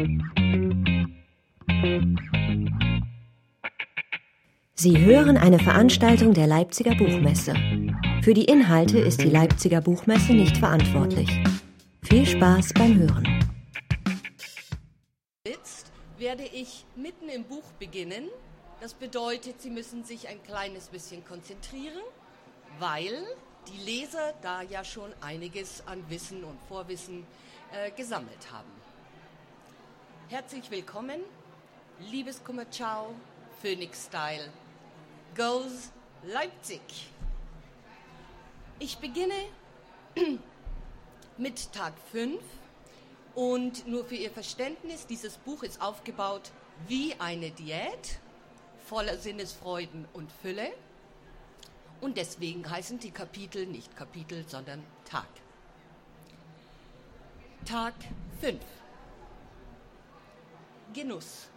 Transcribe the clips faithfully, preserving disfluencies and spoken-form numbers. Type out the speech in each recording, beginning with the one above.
Sie hören eine Veranstaltung der Leipziger Buchmesse. Für die Inhalte ist die Leipziger Buchmesse nicht verantwortlich. Viel Spaß beim Hören. Jetzt werde ich mitten im Buch beginnen. Das bedeutet, Sie müssen sich ein kleines bisschen konzentrieren, weil die Leser da ja schon einiges an Wissen und Vorwissen äh, gesammelt haben. Herzlich willkommen, Liebeskummer, ciao, Phoenix Style, Goes Leipzig. Ich beginne mit Tag fünf und nur für Ihr Verständnis, dieses Buch ist aufgebaut wie eine Diät, voller Sinnesfreuden und Fülle. Und deswegen heißen die Kapitel nicht Kapitel, sondern Tag. Tag fünf. Genuss.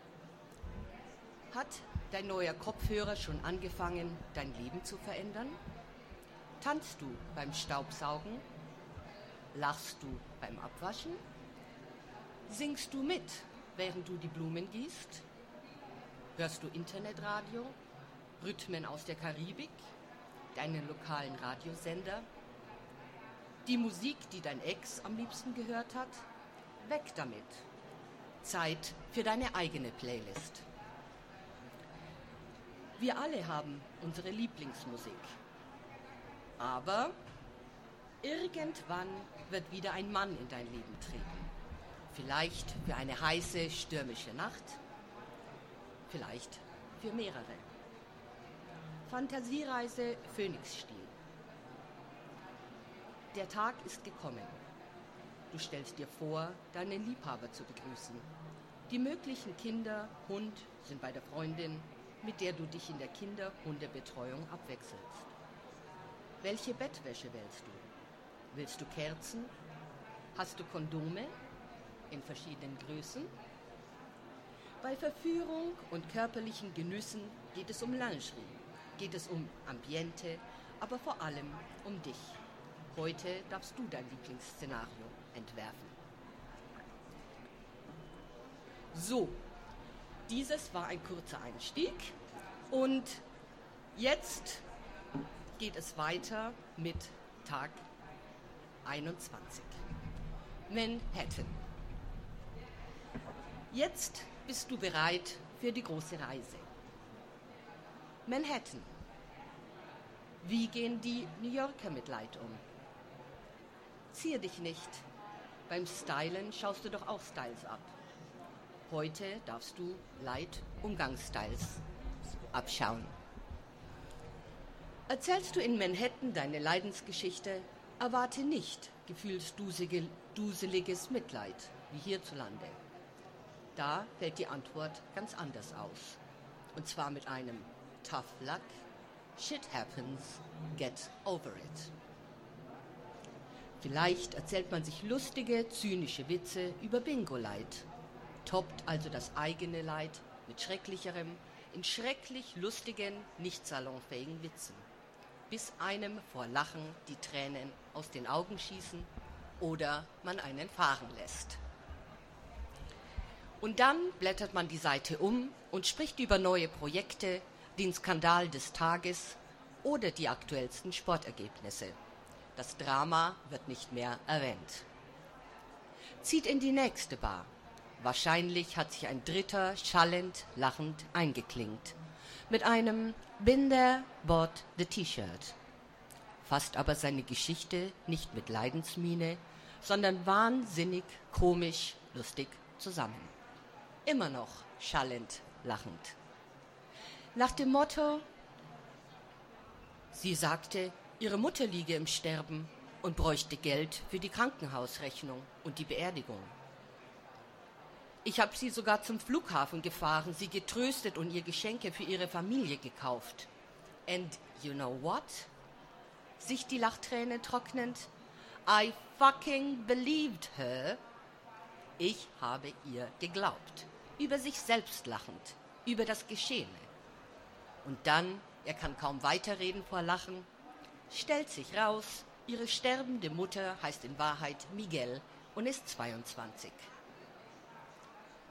Hat dein neuer Kopfhörer schon angefangen, dein Leben zu verändern? Tanzt du beim Staubsaugen? Lachst du beim Abwaschen? Singst du mit, während du die Blumen gießt? Hörst du Internetradio? Rhythmen aus der Karibik? Deinen lokalen Radiosender? Die Musik, die dein Ex am liebsten gehört hat? Weg damit. Zeit für deine eigene Playlist. Wir alle haben unsere Lieblingsmusik. Aber irgendwann wird wieder ein Mann in dein Leben treten. Vielleicht für eine heiße, stürmische Nacht. Vielleicht für mehrere. Fantasiereise Phoenix-Stil. Der Tag ist gekommen. Du stellst dir vor, deinen Liebhaber zu begrüßen. Die möglichen Kinder, Hund sind bei der Freundin, mit der du dich in der Kinder-Hundebetreuung abwechselst. Welche Bettwäsche wählst du? Willst du Kerzen? Hast du Kondome in verschiedenen Größen? Bei Verführung und körperlichen Genüssen geht es um Lingerie, geht es um Ambiente, aber vor allem um dich. Heute darfst du dein Lieblingsszenario entwerfen. So, dieses war ein kurzer Einstieg und jetzt geht es weiter mit Tag einundzwanzig. Manhattan. Jetzt bist du bereit für die große Reise. Manhattan. Wie gehen die New Yorker mit Leid um? Zier dich nicht. Beim Stylen schaust du doch auch Styles ab. Heute darfst du Leid-Umgangsstyles abschauen. Erzählst du in Manhattan deine Leidensgeschichte, erwarte nicht gefühlsduseliges Mitleid wie hierzulande. Da fällt die Antwort ganz anders aus. Und zwar mit einem Tough luck, shit happens, get over it. Vielleicht erzählt man sich lustige, zynische Witze über Bingo-Leid. Toppt also das eigene Leid mit schrecklicherem, in schrecklich lustigen, nicht salonfähigen Witzen, bis einem vor Lachen die Tränen aus den Augen schießen oder man einen fahren lässt. Und dann blättert man die Seite um und spricht über neue Projekte, den Skandal des Tages oder die aktuellsten Sportergebnisse. Das Drama wird nicht mehr erwähnt. Zieht in die nächste Bar. Wahrscheinlich hat sich ein Dritter schallend, lachend eingeklinkt. Mit einem Been there, bought the T-Shirt. Fasst aber seine Geschichte nicht mit Leidensmiene, sondern wahnsinnig, komisch, lustig zusammen. Immer noch schallend, lachend. Nach dem Motto, sie sagte, ihre Mutter liege im Sterben und bräuchte Geld für die Krankenhausrechnung und die Beerdigung. Ich habe sie sogar zum Flughafen gefahren, sie getröstet und ihr Geschenke für ihre Familie gekauft. And you know what? Sich die Lachträne trocknend. I fucking believed her. Ich habe ihr geglaubt. Über sich selbst lachend. Über das Geschehene. Und dann, er kann kaum weiterreden vor Lachen, stellt sich raus, ihre sterbende Mutter heißt in Wahrheit Miguel und ist zweiundzwanzig.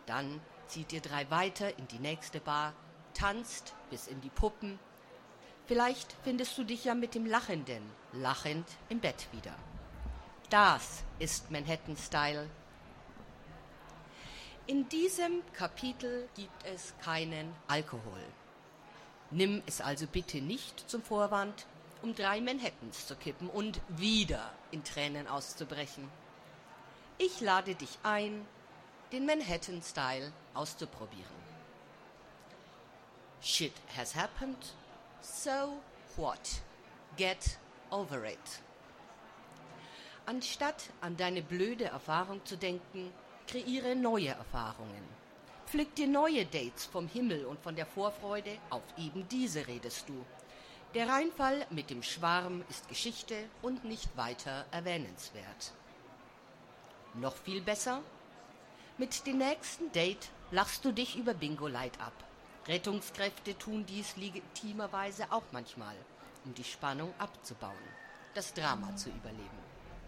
Dann zieht ihr drei weiter in die nächste Bar, tanzt bis in die Puppen. Vielleicht findest du dich ja mit dem Lachenden lachend im Bett wieder. Das ist Manhattan-Style. In diesem Kapitel gibt es keinen Alkohol. Nimm es also bitte nicht zum Vorwand, um drei Manhattans zu kippen und wieder in Tränen auszubrechen. Ich lade dich ein, den Manhattan-Style auszuprobieren. Shit has happened, so what? Get over it. Anstatt an deine blöde Erfahrung zu denken, kreiere neue Erfahrungen. Pflück dir neue Dates vom Himmel und von der Vorfreude auf eben diese redest du. Der Reinfall mit dem Schwarm ist Geschichte und nicht weiter erwähnenswert. Noch viel besser? Mit dem nächsten Date lachst du dich über Bingo-Light ab. Rettungskräfte tun dies legitimerweise auch manchmal, um die Spannung abzubauen, das Drama zu überleben.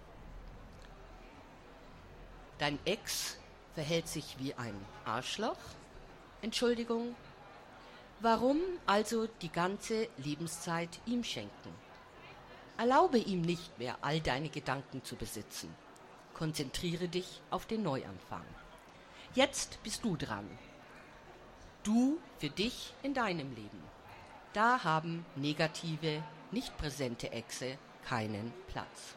Dein Ex verhält sich wie ein Arschloch? Entschuldigung. Warum also die ganze Lebenszeit ihm schenken? Erlaube ihm nicht mehr, all deine Gedanken zu besitzen. Konzentriere dich auf den Neuanfang. Jetzt bist du dran. Du für dich in deinem Leben. Da haben negative, nicht präsente Exe keinen Platz.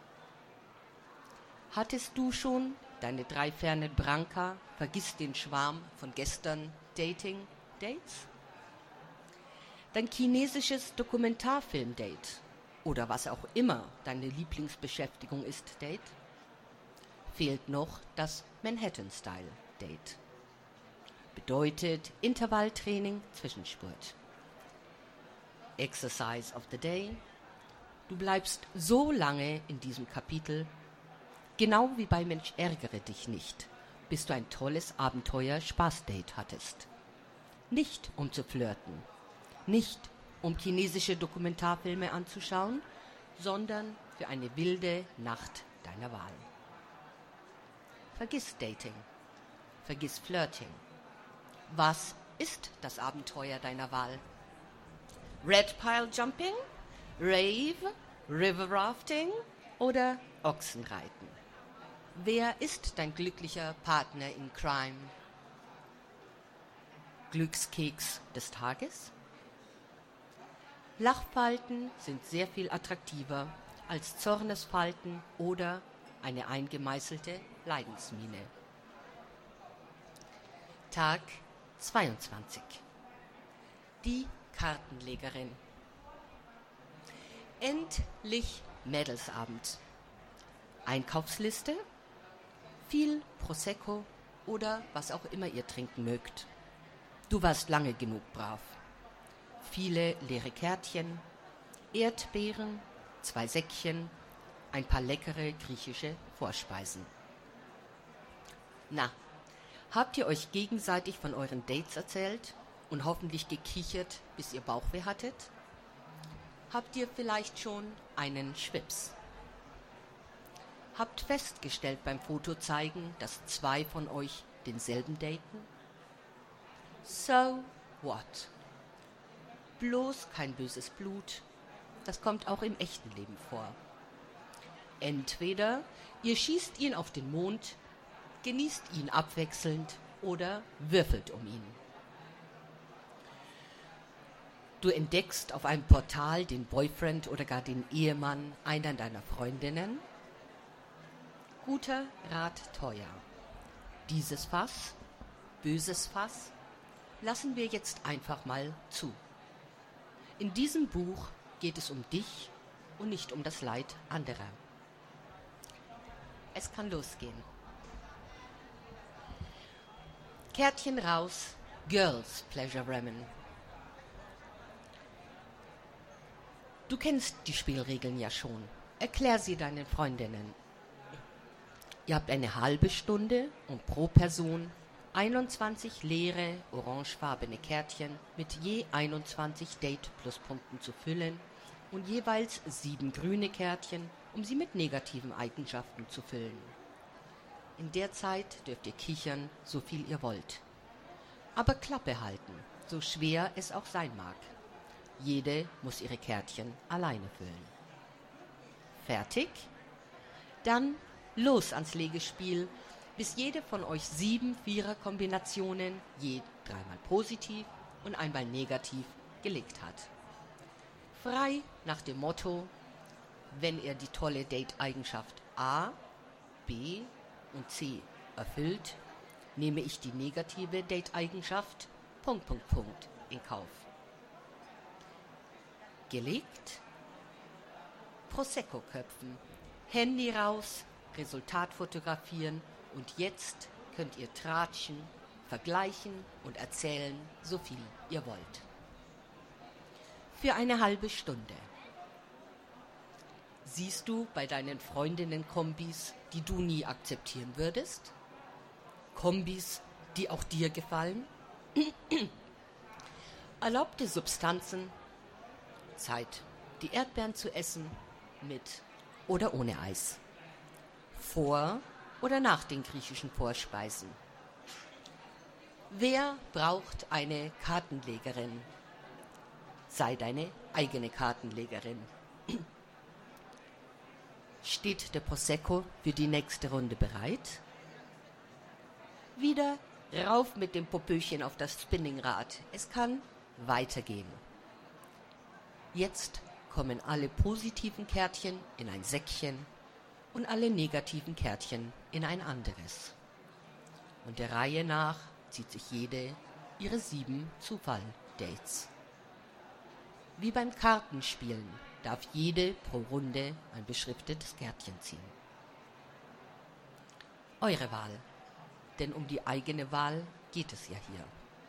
Hattest du schon deine drei fernen Branca, vergiss den Schwarm von gestern, Dating, Dates? Dein chinesisches Dokumentarfilm-Date oder was auch immer deine Lieblingsbeschäftigung ist, Date? Fehlt noch das Manhattan-Style-Date. Bedeutet Intervalltraining, Zwischenspurt. Exercise of the Day. Du bleibst so lange in diesem Kapitel, genau wie bei Mensch ärgere dich nicht, bis du ein tolles Abenteuer-Spaßdate hattest. Nicht um zu flirten, nicht um chinesische Dokumentarfilme anzuschauen, sondern für eine wilde Nacht deiner Wahl. Vergiss Dating, vergiss Flirting. Was ist das Abenteuer deiner Wahl? Red Pile Jumping, Rave, River Rafting oder Ochsenreiten? Wer ist dein glücklicher Partner in Crime? Glückskeks des Tages? Lachfalten sind sehr viel attraktiver als Zornesfalten oder eine eingemeißelte Leidensmine. Tag zweiundzwanzig. Die Kartenlegerin. Endlich Mädelsabend. Einkaufsliste? Viel Prosecco oder was auch immer ihr trinken mögt. Du warst lange genug brav. Viele leere Kärtchen, Erdbeeren, zwei Säckchen, ein paar leckere griechische Vorspeisen. Na, habt ihr euch gegenseitig von euren Dates erzählt und hoffentlich gekichert, bis ihr Bauchweh hattet? Habt ihr vielleicht schon einen Schwips? Habt festgestellt beim Fotozeigen, dass zwei von euch denselben daten? So what? Bloß kein böses Blut. Das kommt auch im echten Leben vor. Entweder ihr schießt ihn auf den Mond, genießt ihn abwechselnd oder würfelt um ihn. Du entdeckst auf einem Portal den Boyfriend oder gar den Ehemann einer deiner Freundinnen. Guter Rat teuer. Dieses Fass, böses Fass, lassen wir jetzt einfach mal zu. In diesem Buch geht es um dich und nicht um das Leid anderer. Es kann losgehen. Kärtchen raus, Girls Pleasure Ramen. Du kennst die Spielregeln ja schon. Erklär sie deinen Freundinnen. Ihr habt eine halbe Stunde, um pro Person einundzwanzig leere, orangefarbene Kärtchen mit je einundzwanzig Date-Pluspunkten zu füllen und jeweils sieben grüne Kärtchen, um sie mit negativen Eigenschaften zu füllen. In der Zeit dürft ihr kichern, so viel ihr wollt. Aber Klappe halten, so schwer es auch sein mag. Jede muss ihre Kärtchen alleine füllen. Fertig? Dann los ans Legespiel, bis jede von euch sieben Vierer-Kombinationen, je dreimal positiv und einmal negativ, gelegt hat. Frei nach dem Motto: Wenn ihr die tolle Date-Eigenschaft A, B und C erfüllt, nehme ich die negative Date-Eigenschaft Punkt, Punkt, Punkt in Kauf. Gelegt? Prosecco köpfen, Handy raus, Resultat fotografieren und jetzt könnt ihr tratschen, vergleichen und erzählen, so viel ihr wollt. Für eine halbe Stunde. Siehst du bei deinen Freundinnen Kombis, die du nie akzeptieren würdest? Kombis, die auch dir gefallen? Erlaubte Substanzen. Zeit, die Erdbeeren zu essen, mit oder ohne Eis. Vor oder nach den griechischen Vorspeisen. Wer braucht eine Kartenlegerin? Sei deine eigene Kartenlegerin. Steht der Prosecco für die nächste Runde bereit? Wieder rauf mit dem Popöchen auf das Spinningrad. Es kann weitergehen. Jetzt kommen alle positiven Kärtchen in ein Säckchen und alle negativen Kärtchen in ein anderes. Und der Reihe nach zieht sich jede ihre sieben Zufall-Dates. Wie beim Kartenspielen darf jede pro Runde ein beschriftetes Kärtchen ziehen. Eure Wahl, denn um die eigene Wahl geht es ja hier.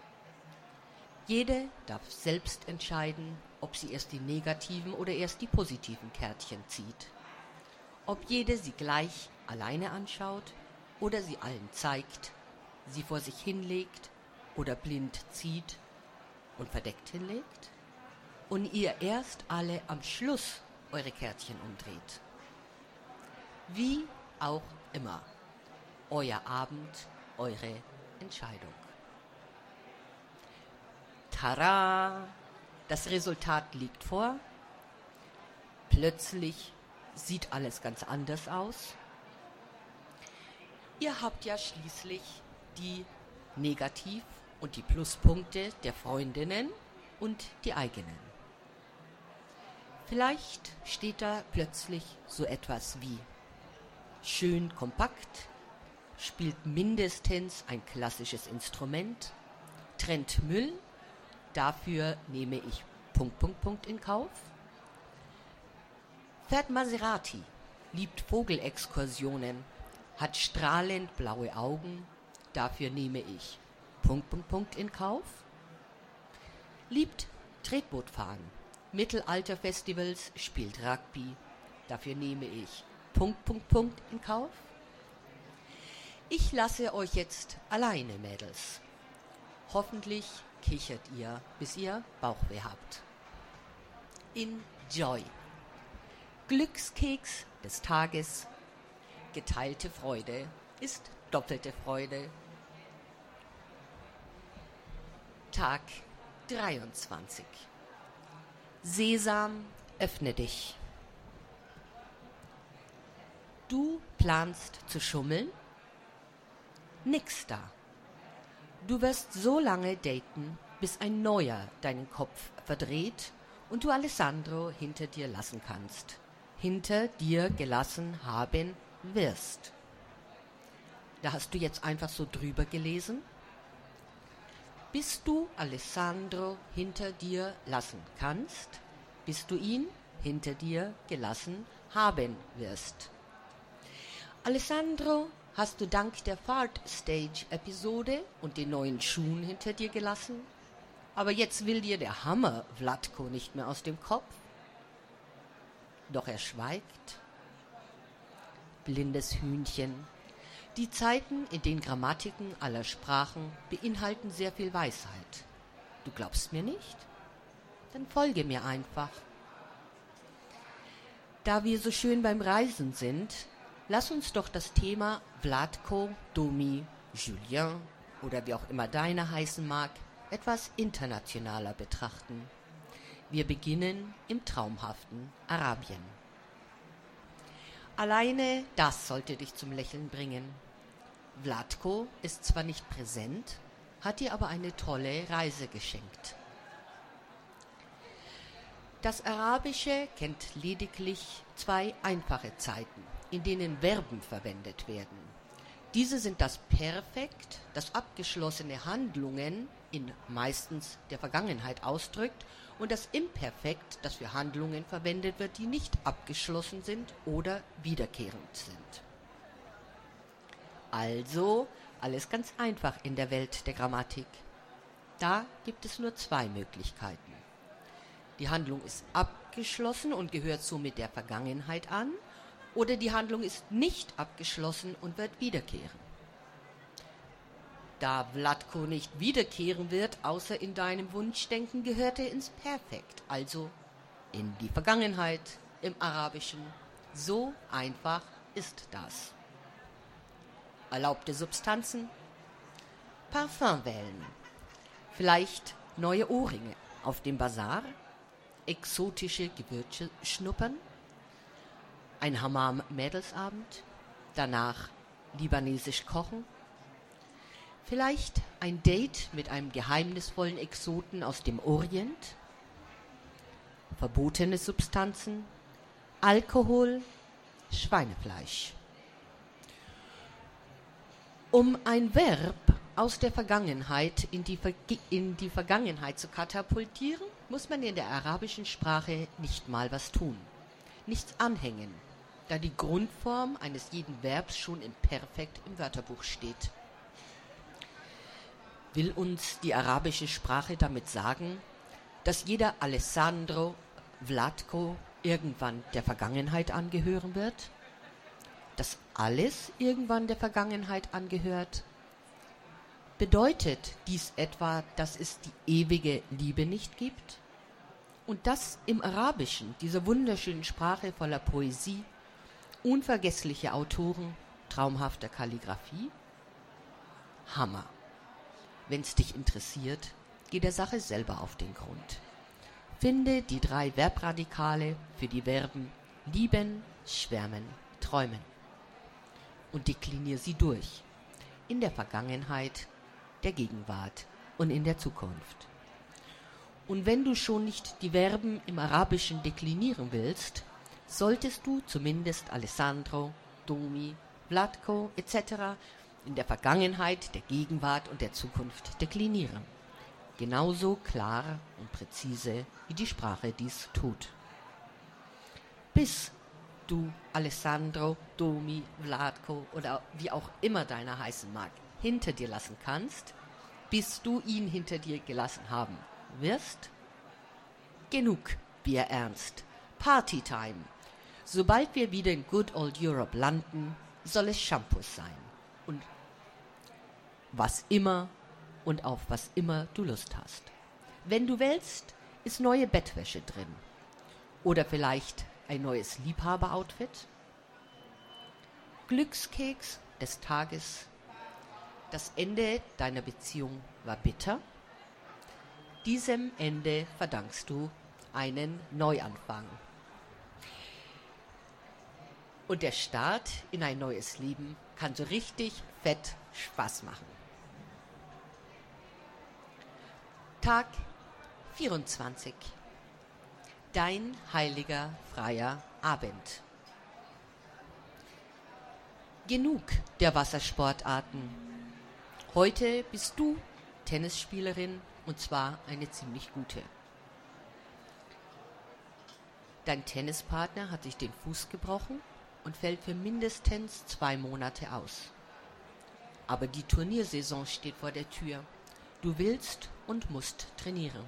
Jede darf selbst entscheiden, ob sie erst die negativen oder erst die positiven Kärtchen zieht. Ob jede sie gleich alleine anschaut oder sie allen zeigt, sie vor sich hinlegt oder blind zieht und verdeckt hinlegt und ihr erst alle am Schluss eure Kärtchen umdreht. Wie auch immer, euer Abend, eure Entscheidung. Tada! Das Resultat liegt vor. Plötzlich sieht alles ganz anders aus. Ihr habt ja schließlich die Negativ- und die Pluspunkte der Freundinnen und die eigenen. Vielleicht steht da plötzlich so etwas wie: schön kompakt, spielt mindestens ein klassisches Instrument, trennt Müll, dafür nehme ich Punkt, Punkt, Punkt in Kauf. Fährt Maserati, liebt Vogelexkursionen, hat strahlend blaue Augen, dafür nehme ich Punkt, Punkt, Punkt in Kauf. Liebt Tretbootfahren, Mittelalterfestivals, spielt Rugby, dafür nehme ich Punkt, Punkt, Punkt in Kauf. Ich lasse euch jetzt alleine, Mädels. Hoffentlich kichert ihr, bis ihr Bauchweh habt. Enjoy. Glückskeks des Tages. Geteilte Freude ist doppelte Freude. Tag dreiundzwanzig. Sesam, öffne dich. Du planst zu schummeln? Nix da. Du wirst so lange daten, bis ein Neuer deinen Kopf verdreht und du Alessandro hinter dir lassen kannst. Hinter dir gelassen haben wirst. Da hast du jetzt einfach so drüber gelesen? Bis du Alessandro hinter dir lassen kannst, bis du ihn hinter dir gelassen haben wirst. Alessandro hast du dank der Fart-Stage-Episode und den neuen Schuhen hinter dir gelassen? Aber jetzt will dir der Hammer Vlatko nicht mehr aus dem Kopf. Doch er schweigt. Blindes Hühnchen. Die Zeiten, in denen Grammatiken aller Sprachen beinhalten sehr viel Weisheit. Du glaubst mir nicht? Dann folge mir einfach. Da wir so schön beim Reisen sind, Lass uns doch das Thema Vlatko, Domi, Julien oder wie auch immer deiner heißen mag, etwas internationaler betrachten. Wir beginnen im traumhaften Arabien. Alleine das sollte dich zum Lächeln bringen. Vlatko ist zwar nicht präsent, hat dir aber eine tolle Reise geschenkt. Das Arabische kennt lediglich zwei einfache Zeiten, in denen Verben verwendet werden. Diese sind das Perfekt, das abgeschlossene Handlungen in meistens der Vergangenheit ausdrückt, und das Imperfekt, das für Handlungen verwendet wird, die nicht abgeschlossen sind oder wiederkehrend sind. Also alles ganz einfach in der Welt der Grammatik. Da gibt es nur zwei Möglichkeiten. Die Handlung ist abgeschlossen und gehört somit der Vergangenheit an, oder die Handlung ist nicht abgeschlossen und wird wiederkehren. Da Vlatko nicht wiederkehren wird, außer in deinem Wunschdenken, gehört er ins Perfekt, also in die Vergangenheit im Arabischen. So einfach ist das. Erlaubte Substanzen: Parfum wählen, vielleicht neue Ohrringe auf dem Bazar, exotische Gewürze schnuppern, ein Hammam-Mädelsabend, danach libanesisch kochen, vielleicht ein Date mit einem geheimnisvollen Exoten aus dem Orient, verbotene Substanzen, Alkohol, Schweinefleisch. Um ein Verb aus der Vergangenheit in die, Verge- in die Vergangenheit zu katapultieren, muss man in der arabischen Sprache nicht mal was tun, nichts anhängen, da die Grundform eines jeden Verbs schon im Perfekt im Wörterbuch steht. Will uns die arabische Sprache damit sagen, dass jeder Alessandro, Vlatko irgendwann der Vergangenheit angehören wird? Dass alles irgendwann der Vergangenheit angehört? Bedeutet dies etwa, dass es die ewige Liebe nicht gibt? Und das im Arabischen, dieser wunderschönen Sprache voller Poesie, unvergessliche Autoren, traumhafter Kalligraphie? Hammer! Wenn's dich interessiert, geh der Sache selber auf den Grund. Finde die drei Verbradikale für die Verben lieben, schwärmen, träumen und deklinier sie durch, in der Vergangenheit, der Gegenwart und in der Zukunft. Und wenn du schon nicht die Verben im Arabischen deklinieren willst, solltest du zumindest Alessandro, Domi, Vlatko et cetera in der Vergangenheit, der Gegenwart und der Zukunft deklinieren. Genauso klar und präzise, wie die Sprache dies tut. Bis du Alessandro, Domi, Vlatko oder wie auch immer deiner heißen mag, hinter dir lassen kannst, bis du ihn hinter dir gelassen haben wirst, genug Bier ernst, Partytime. Sobald wir wieder in Good Old Europe landen, soll es Shampoos sein. Und was immer und auf was immer du Lust hast. Wenn du willst, ist neue Bettwäsche drin. Oder vielleicht ein neues Liebhaberoutfit. Glückskeks des Tages. Das Ende deiner Beziehung war bitter. Diesem Ende verdankst du einen Neuanfang. Und der Start in ein neues Leben kann so richtig fett Spaß machen. Tag vierundzwanzig. Dein heiliger, freier Abend. Genug der Wassersportarten. Heute bist du Tennisspielerin, und zwar eine ziemlich gute. Dein Tennispartner hat sich den Fuß gebrochen und fällt für mindestens zwei Monate aus. Aber die Turniersaison steht vor der Tür. Du willst und musst trainieren.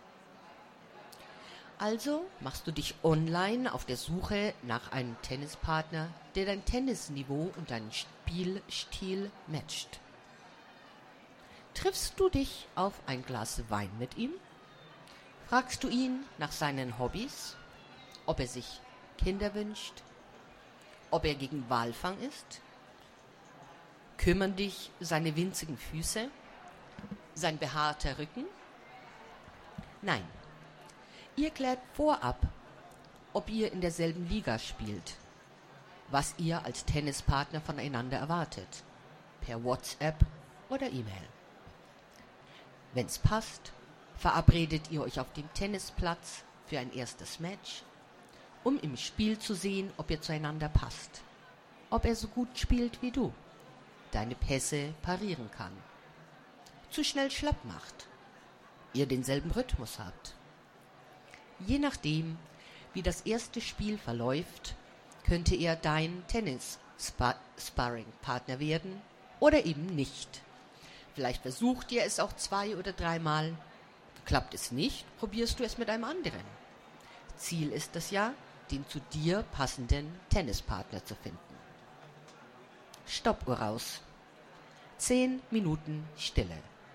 Also machst du dich online auf der Suche nach einem Tennispartner, der dein Tennisniveau und deinen Spielstil matcht. Triffst du dich auf ein Glas Wein mit ihm? Fragst du ihn nach seinen Hobbys, ob er sich Kinder wünscht ob er gegen Walfang ist? Kümmern dich seine winzigen Füße? Sein behaarter Rücken? Nein. Ihr klärt vorab, ob ihr in derselben Liga spielt, was ihr als Tennispartner voneinander erwartet, per WhatsApp oder E-Mail. Wenn's passt, verabredet ihr euch auf dem Tennisplatz für ein erstes Match, um im Spiel zu sehen, ob ihr zueinander passt, ob er so gut spielt wie du, deine Pässe parieren kann, zu schnell schlapp macht, ihr denselben Rhythmus habt. Je nachdem, wie das erste Spiel verläuft, könnte er dein Tennis-Sparring-Partner werden oder eben nicht. Vielleicht versucht ihr es auch zwei oder dreimal. Klappt es nicht, probierst du es mit einem anderen. Ziel ist es ja, den zu dir passenden Tennispartner zu finden. Stoppuhr raus. Zehn Minuten Stille.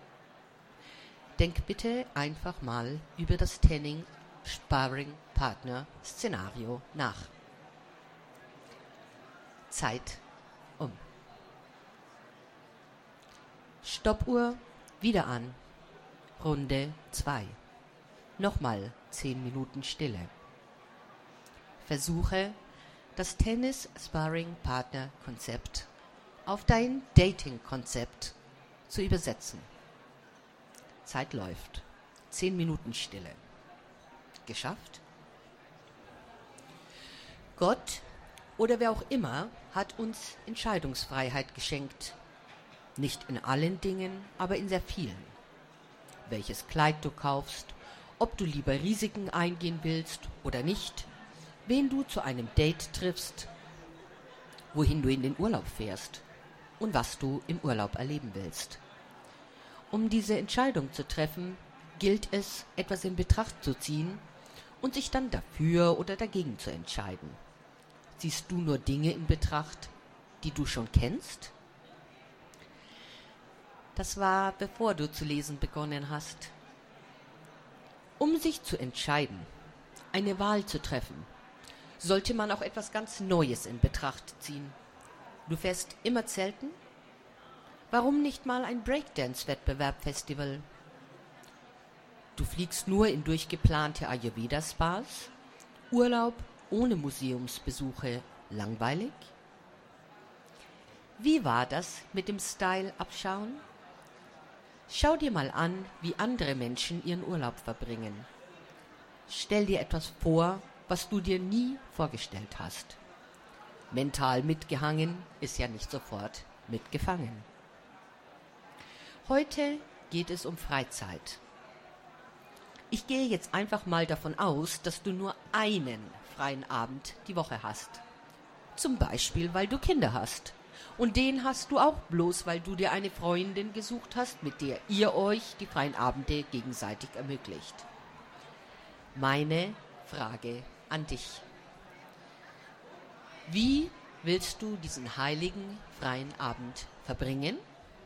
Denk bitte einfach mal über das Tennis-Sparring-Partner-Szenario nach. Zeit um. Stoppuhr wieder an. Runde zwei. Nochmal zehn Minuten Stille. Versuche, das Tennis-Sparring-Partner-Konzept auf dein Dating-Konzept zu übersetzen. Zeit läuft. Zehn Minuten Stille. Geschafft? Gott oder wer auch immer hat uns Entscheidungsfreiheit geschenkt. Nicht in allen Dingen, aber in sehr vielen. Welches Kleid du kaufst, ob du lieber Risiken eingehen willst oder nicht, wen du zu einem Date triffst, wohin du in den Urlaub fährst und was du im Urlaub erleben willst. Um diese Entscheidung zu treffen, gilt es, etwas in Betracht zu ziehen und sich dann dafür oder dagegen zu entscheiden. Siehst du nur Dinge in Betracht, die du schon kennst? Das war, bevor du zu lesen begonnen hast. Um sich zu entscheiden, eine Wahl zu treffen, sollte man auch etwas ganz Neues in Betracht ziehen. Du fährst immer zelten? Warum nicht mal ein Breakdance-Wettbewerb-Festival? Du fliegst nur in durchgeplante Ayurveda-Spas? Urlaub ohne Museumsbesuche langweilig? Wie war das mit dem Style-Abschauen? Schau dir mal an, wie andere Menschen ihren Urlaub verbringen. Stell dir etwas vor, was du dir nie vorgestellt hast. Mental mitgehangen ist ja nicht sofort mitgefangen. Heute geht es um Freizeit. Ich gehe jetzt einfach mal davon aus, dass du nur einen freien Abend die Woche hast. Zum Beispiel, weil du Kinder hast. Und den hast du auch bloß, weil du dir eine Freundin gesucht hast, mit der ihr euch die freien Abende gegenseitig ermöglicht. Meine Frage an dich. Wie willst du diesen heiligen freien Abend verbringen?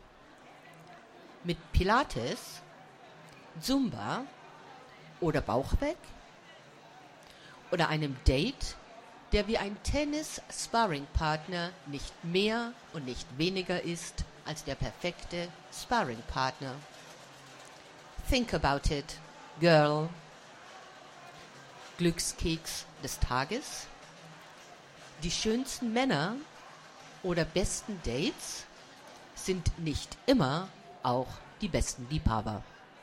Mit Pilates, Zumba oder Bauchweg? Oder einem Date, der wie ein Tennis-Sparring-Partner nicht mehr und nicht weniger ist als der perfekte Sparring-Partner? Think about it, girl. Glückskeks des Tages? Die schönsten Männer oder besten Dates sind nicht immer auch die besten Liebhaber.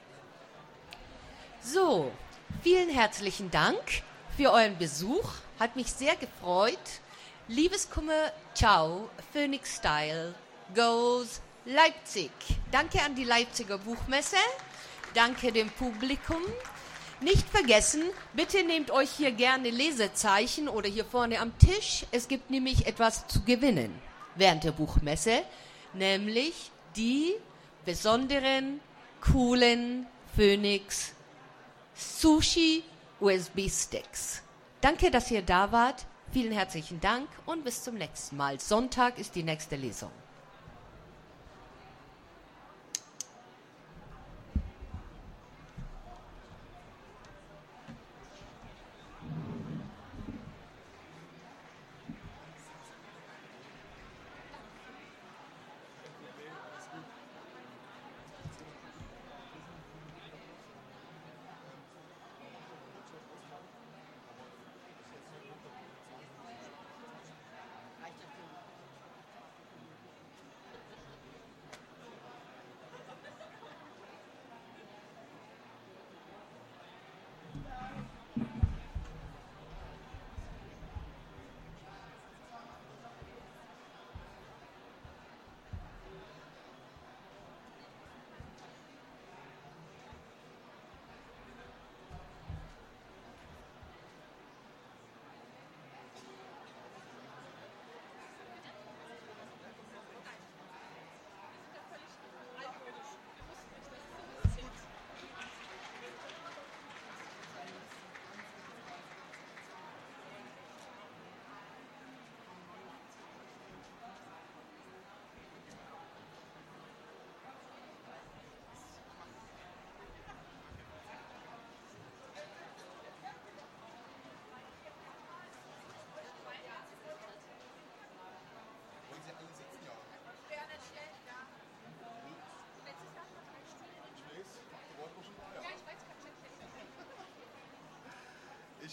So, vielen herzlichen Dank für euren Besuch. Hat mich sehr gefreut. Liebeskummer, ciao, Phoenix Style, goes Leipzig. Danke an die Leipziger Buchmesse. Danke dem Publikum. Nicht vergessen, bitte nehmt euch hier gerne Lesezeichen oder hier vorne am Tisch. Es gibt nämlich etwas zu gewinnen während der Buchmesse, nämlich die besonderen, coolen Phoenix Sushi U S B Sticks. Danke, dass ihr da wart. Vielen herzlichen Dank und bis zum nächsten Mal. Sonntag ist die nächste Lesung.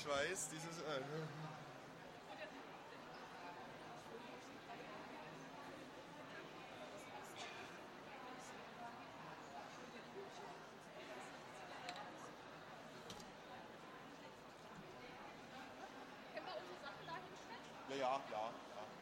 Ich weiß, dieses... Äh, ja, ja, ja. ja.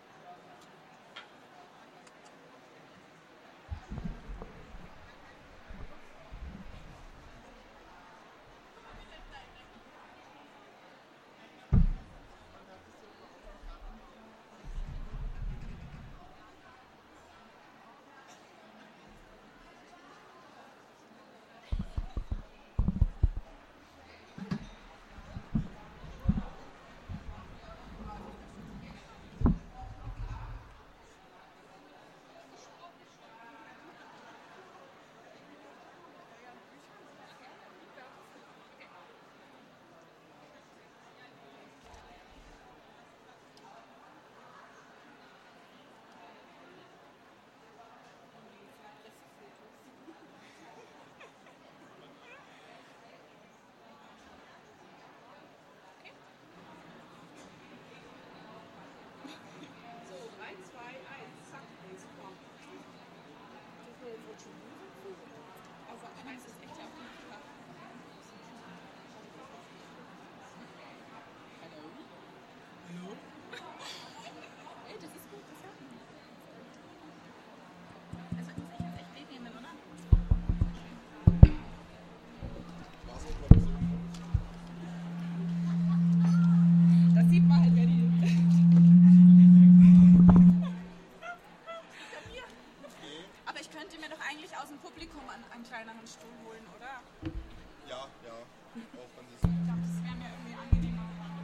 einen kleineren Stuhl holen, oder? Ja, ja. Auch wenn das ich glaube, das wäre mir irgendwie angenehmer.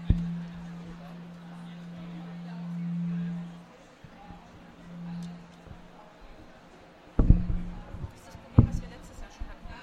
Das ist das Problem, was wir letztes Jahr schon hatten.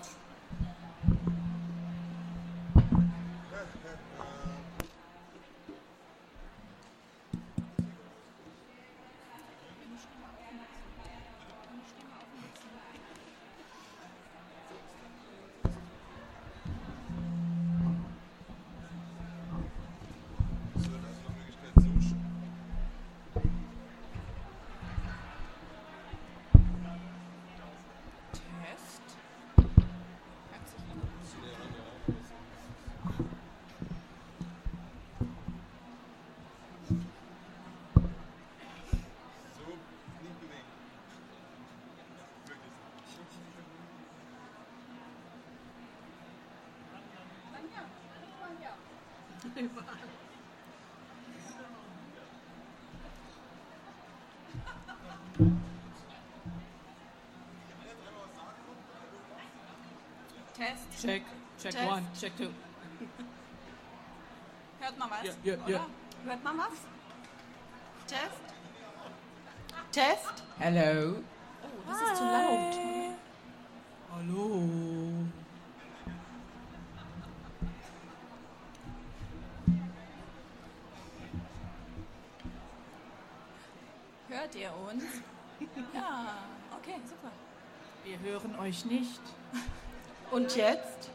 Test. Check, check Test. one, check two. Hört man was? Ja, ja, oder? ja. Hört man was? Test. Test. Hello. Oh, das ist zu laut. Hallo. Hört ihr uns? Ja, okay, super. Wir hören euch nicht. Und jetzt?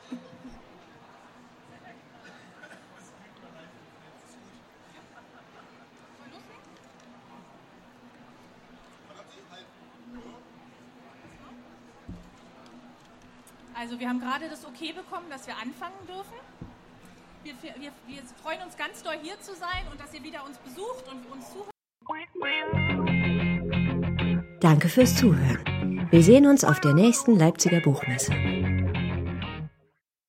Also wir haben gerade das Okay bekommen, dass wir anfangen dürfen. Wir, wir, wir freuen uns ganz doll, hier zu sein und dass ihr wieder uns besucht und uns zuhört. Danke fürs Zuhören. Wir sehen uns auf der nächsten Leipziger Buchmesse.